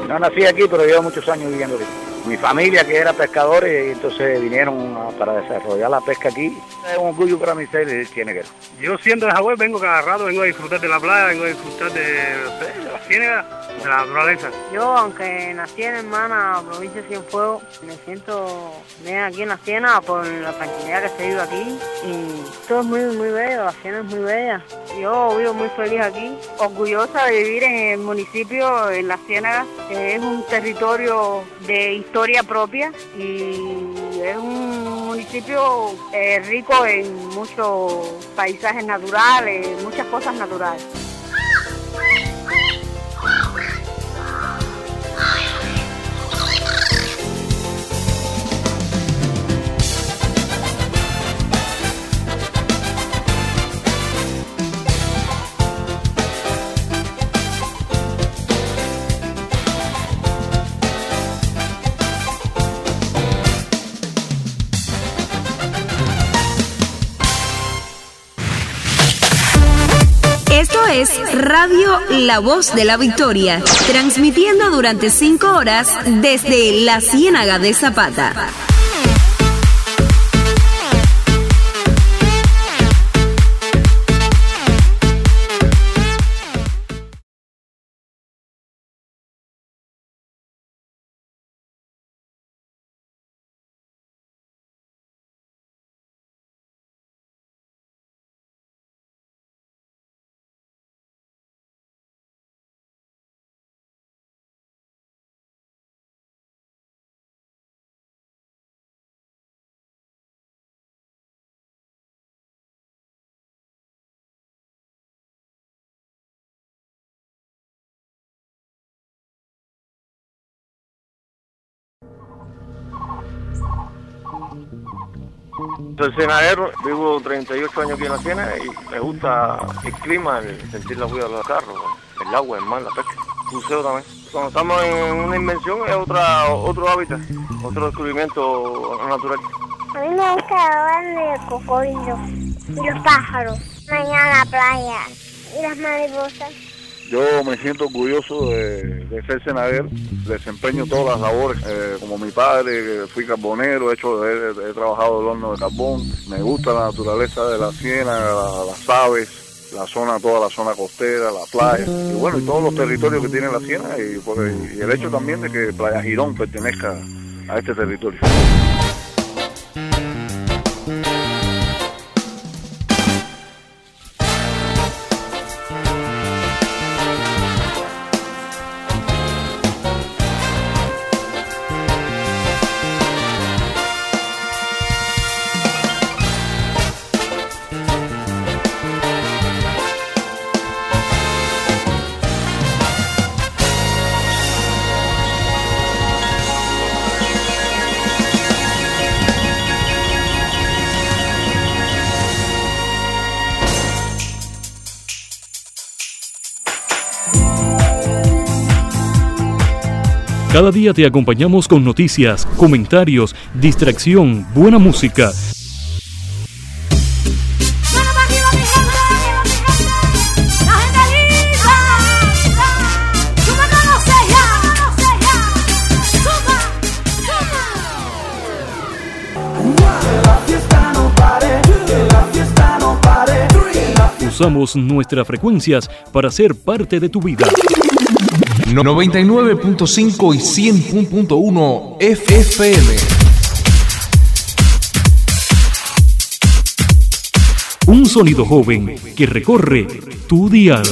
No nací aquí, pero llevo muchos años viviendo aquí. Mi familia, que era pescadores, y entonces vinieron para desarrollar la pesca aquí. Es un orgullo para mí ser cieneguero. Yo siendo de Jagüey vengo cada rato, vengo a disfrutar de la playa, vengo a disfrutar de la ciénaga, de la naturaleza. Yo, aunque nací en Hermana, provincia de Cienfuegos, me siento bien aquí en la ciénaga por la tranquilidad que se vive aquí. Y todo es muy, muy bello, la ciénaga es muy bella. Yo vivo muy feliz aquí, orgullosa de vivir en el municipio, en la ciénaga, que es un territorio de historia propia y es un municipio rico en muchos paisajes naturales, muchas cosas naturales. Esto es Radio La Voz de la Victoria, transmitiendo durante 5 horas desde la Ciénaga de Zapata. Soy cenadero, vivo 38 años aquí en la ciénaga y me gusta el clima, el sentir la vida de los carros, el agua, el mar, la pesca, buceo también. Cuando estamos en una invención es otro hábitat, otro descubrimiento natural. A mí me gusta hablar de cocodrilos y los pájaros, mañana la playa y las mariposas. Yo me siento orgulloso de ser cenadero, desempeño todas las labores, como mi padre, fui carbonero, he trabajado el horno de carbón, me gusta la naturaleza de la ciénaga, las aves, toda la zona costera, la playa, y bueno, y todos los territorios que tiene la ciénaga, y el hecho también de que Playa Girón pertenezca a este territorio. Cada día te acompañamos con noticias, comentarios, distracción, buena música. Usamos nuestras frecuencias para ser parte de tu vida. 99.5 y 100.1 FM. Un sonido joven que recorre tu dial.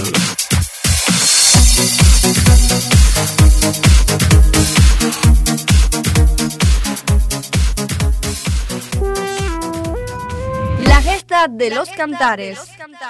La gesta de los cantares.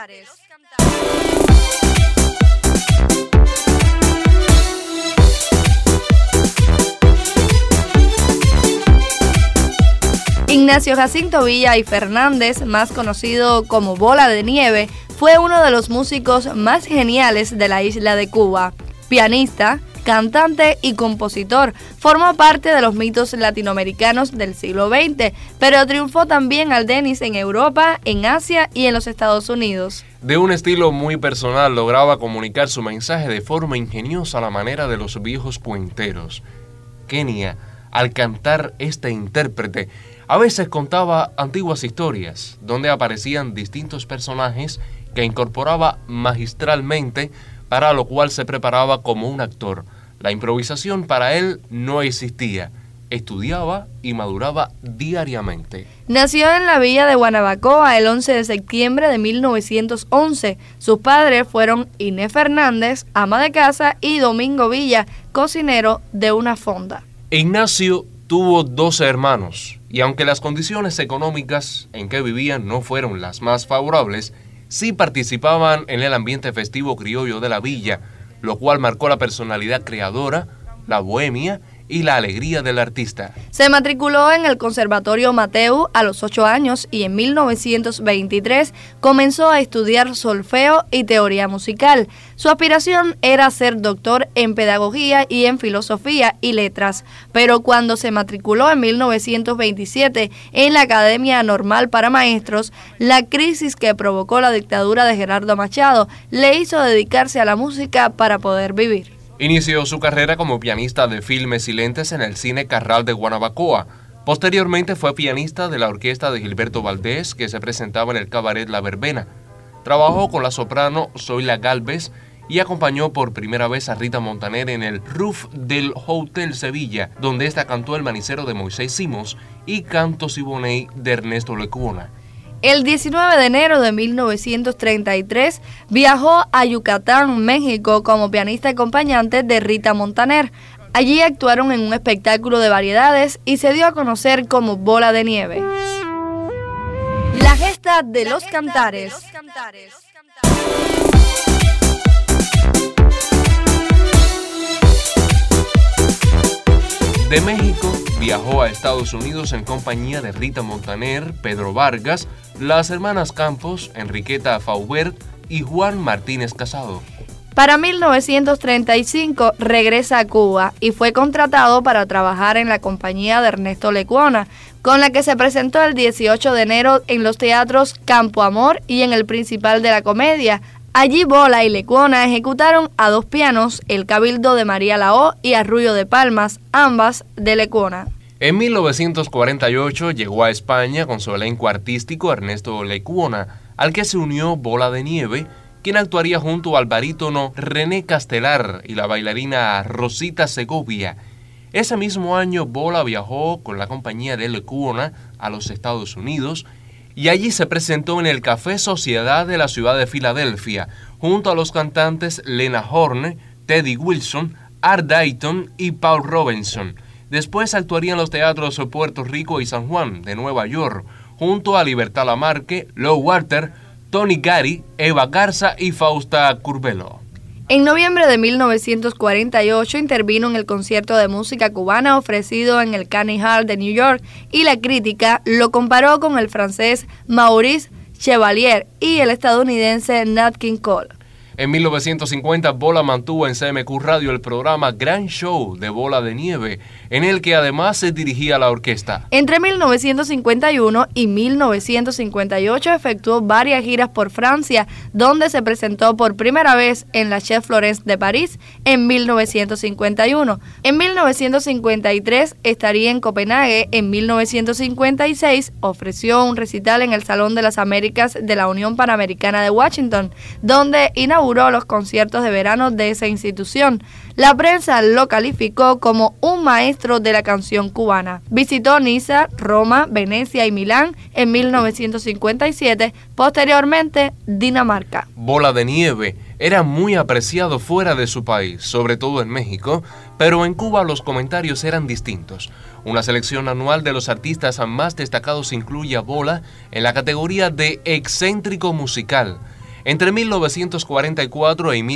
Ignacio Jacinto Villa y Fernández, más conocido como Bola de Nieve, fue uno de los músicos más geniales de la isla de Cuba. Pianista, cantante y compositor. Formó parte de los mitos latinoamericanos del siglo XX, pero triunfó también al tenis en Europa, en Asia y en los Estados Unidos. De un estilo muy personal, lograba comunicar su mensaje de forma ingeniosa a la manera de los viejos puenteros. Kenia, al cantar este intérprete, a veces contaba antiguas historias, donde aparecían distintos personajes que incorporaba magistralmente, para lo cual se preparaba como un actor. La improvisación para él no existía. Estudiaba y maduraba diariamente. Nació en la villa de Guanabacoa el 11 de septiembre de 1911. Sus padres fueron Inés Fernández, ama de casa, y Domingo Villa, cocinero de una fonda. Ignacio tuvo 12 hermanos, y aunque las condiciones económicas en que vivían no fueron las más favorables, sí participaban en el ambiente festivo criollo de la villa, lo cual marcó la personalidad creadora, la bohemia y la alegría del artista. Se matriculó en el Conservatorio Mateu a los 8 años y en 1923 comenzó a estudiar solfeo y teoría musical. Su aspiración era ser doctor en pedagogía y en filosofía y letras, pero cuando se matriculó en 1927 en la Academia Normal para Maestros, la crisis que provocó la dictadura de Gerardo Machado le hizo dedicarse a la música para poder vivir. Inició su carrera como pianista de filmes y lentes en el Cine Carral de Guanabacoa. Posteriormente fue pianista de la orquesta de Gilberto Valdés, que se presentaba en el cabaret La Verbena. Trabajó con la soprano Zoila Gálvez y acompañó por primera vez a Rita Montaner en el roof del Hotel Sevilla, donde esta cantó El Manicero de Moisés Simos y Canto Siboney de Ernesto Lecuona. El 19 de enero de 1933 viajó a Yucatán, México, como pianista acompañante de Rita Montaner. Allí actuaron en un espectáculo de variedades y se dio a conocer como Bola de Nieve. La gesta de los cantares. De México viajó a Estados Unidos en compañía de Rita Montaner, Pedro Vargas, las hermanas Campos, Enriqueta Faubert y Juan Martínez Casado. Para 1935 regresa a Cuba y fue contratado para trabajar en la compañía de Ernesto Lecuona, con la que se presentó el 18 de enero en los teatros Campo Amor y en el Principal de la Comedia. Allí Bola y Lecuona ejecutaron a dos pianos, El Cabildo de María Lao y Arrullo de Palmas, ambas de Lecuona. En 1948 llegó a España con su elenco artístico Ernesto Lecuona, al que se unió Bola de Nieve, quien actuaría junto al barítono René Castelar y la bailarina Rosita Segovia. Ese mismo año Bola viajó con la compañía de Lecuona a los Estados Unidos y allí se presentó en el Café Sociedad de la ciudad de Filadelfia, junto a los cantantes Lena Horne, Teddy Wilson, Art Dayton y Paul Robinson. Después actuaría en los teatros Puerto Rico y San Juan de Nueva York, junto a Libertad Lamarque, Low Walter, Tony Gary, Eva Garza y Fausta Curbelo. En noviembre de 1948 intervino en el concierto de música cubana ofrecido en el Carnegie Hall de New York y la crítica lo comparó con el francés Maurice Chevalier y el estadounidense Nat King Cole. En 1950, Bola mantuvo en CMQ Radio el programa Gran Show de Bola de Nieve, en el que además se dirigía la orquesta. Entre 1951 y 1958 efectuó varias giras por Francia, donde se presentó por primera vez en la Chef Florence de París en 1951. En 1953 estaría en Copenhague. En 1956 ofreció un recital en el Salón de las Américas de la Unión Panamericana de Washington, donde inauguró los conciertos de verano de esa institución. La prensa lo calificó como un maestro de la canción cubana. Visitó Niza, Roma, Venecia y Milán en 1957, posteriormente Dinamarca. Bola de Nieve era muy apreciado fuera de su país, sobre todo en México, pero en Cuba los comentarios eran distintos. Una selección anual de los artistas más destacados incluye a Bola en la categoría de excéntrico musical. Entre 1944 y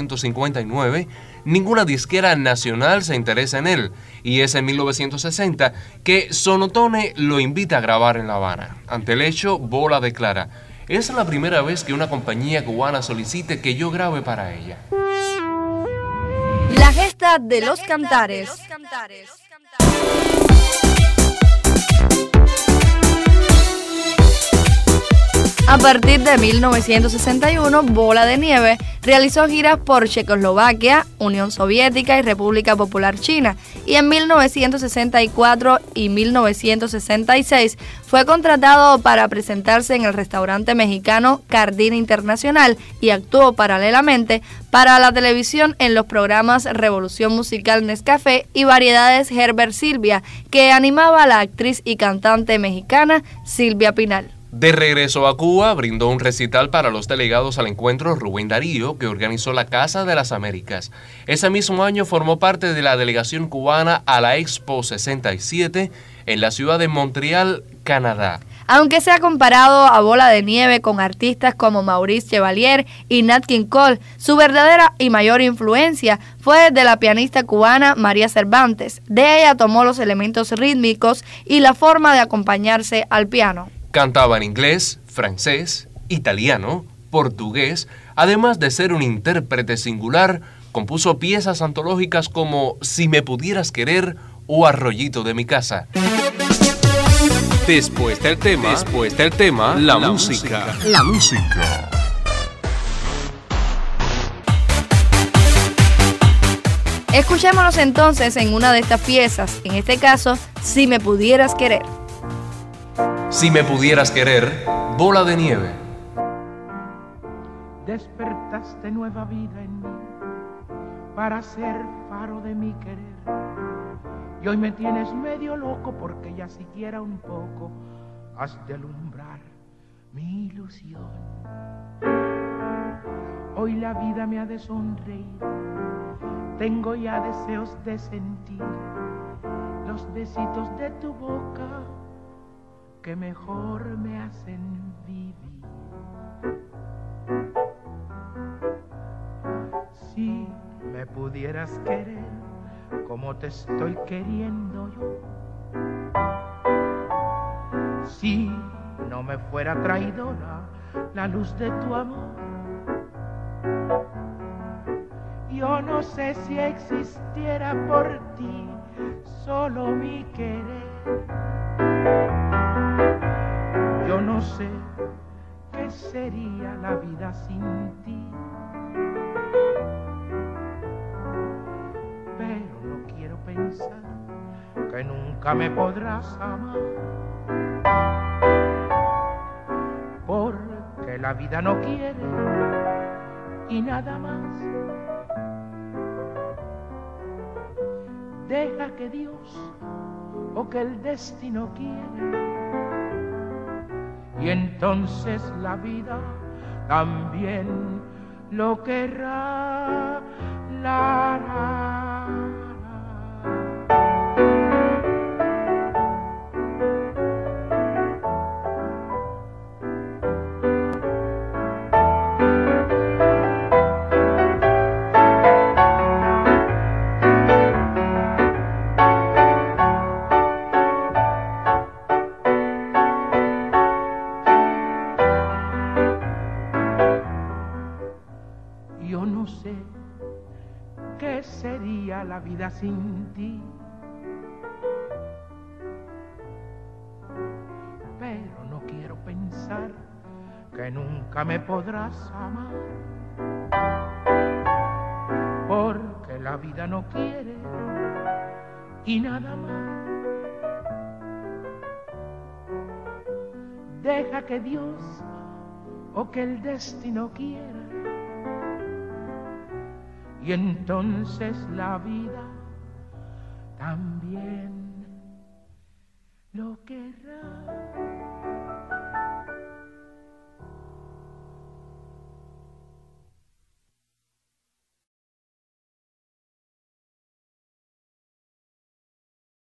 1959, ninguna disquera nacional se interesa en él, y es en 1960 que Sonotone lo invita a grabar en La Habana. Ante el hecho, Bola declara: "Es la primera vez que una compañía cubana solicite que yo grabe para ella". La La gesta de los cantares. A partir de 1961, Bola de Nieve realizó giras por Checoslovaquia, Unión Soviética y República Popular China, y en 1964 y 1966 fue contratado para presentarse en el restaurante mexicano Cardín Internacional y actuó paralelamente para la televisión en los programas Revolución Musical Nescafé y Variedades Herbert Silvia, que animaba a la actriz y cantante mexicana Silvia Pinal. De regreso a Cuba, brindó un recital para los delegados al encuentro Rubén Darío, que organizó la Casa de las Américas. Ese mismo año formó parte de la delegación cubana a la Expo 67 en la ciudad de Montreal, Canadá. Aunque se ha comparado a Bola de Nieve con artistas como Maurice Chevalier y Nat King Cole, su verdadera y mayor influencia fue de la pianista cubana María Cervantes. De ella tomó los elementos rítmicos y la forma de acompañarse al piano. Cantaba en inglés, francés, italiano, portugués, además de ser un intérprete singular, compuso piezas antológicas como Si me pudieras querer o Arroyito de mi casa. Después del tema, la música. La música. Escuchémonos entonces en una de estas piezas, en este caso, Si me pudieras querer. Si me pudieras querer, Bola de Nieve. Despertaste nueva vida en mí para ser faro de mi querer. Y hoy me tienes medio loco porque ya siquiera un poco has de alumbrar mi ilusión. Hoy la vida me ha de sonreír, tengo ya deseos de sentir los besitos de tu boca que mejor me hacen vivir. Si me pudieras querer como te estoy queriendo yo, si no me fuera traidora la luz de tu amor, yo no sé si existiera por ti solo mi querer. Yo no sé qué sería la vida sin ti, pero no quiero pensar que nunca me podrás amar, porque la vida no quiere y nada más. Deja que Dios o que el destino quiere, y entonces la vida también lo querrá. La, la, yo no sé qué sería la vida sin ti, pero no quiero pensar que nunca me podrás amar, porque la vida no quiere y nada más. Deja que Dios o que el destino quiera, y entonces la vida también lo querrá.